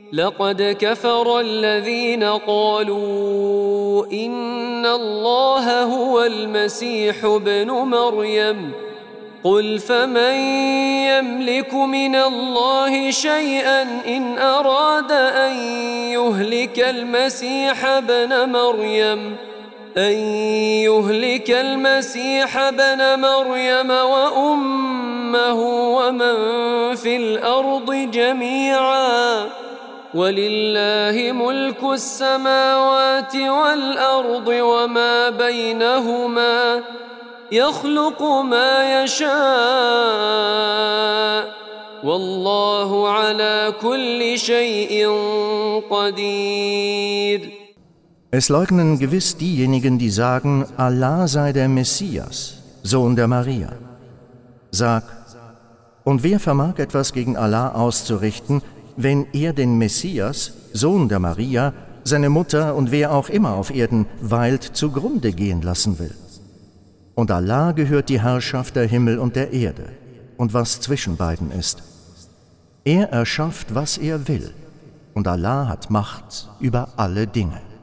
لقد كفر الذين قالوا إن الله هو المسيح ابن مريم قل فمن يملك من الله شيئا إن أراد أن يهلك المسيح ابن مريم وأمه ومن في الأرض جميعا ولله ملك السماوات والأرض وما بينهما يخلق ما يشاء والله على كل شيء قدير. Es leugnen gewiss diejenigen, die sagen, Allah sei der Messias, Sohn der Maria. Sag, und wer vermag etwas gegen Allah auszurichten, wenn er den Messias, Sohn der Maria, seine Mutter und wer auch immer auf Erden weilt, zugrunde gehen lassen will? Und Allah gehört die Herrschaft der Himmel und der Erde und was zwischen beiden ist. Er erschafft, was er will, und Allah hat Macht über alle Dinge.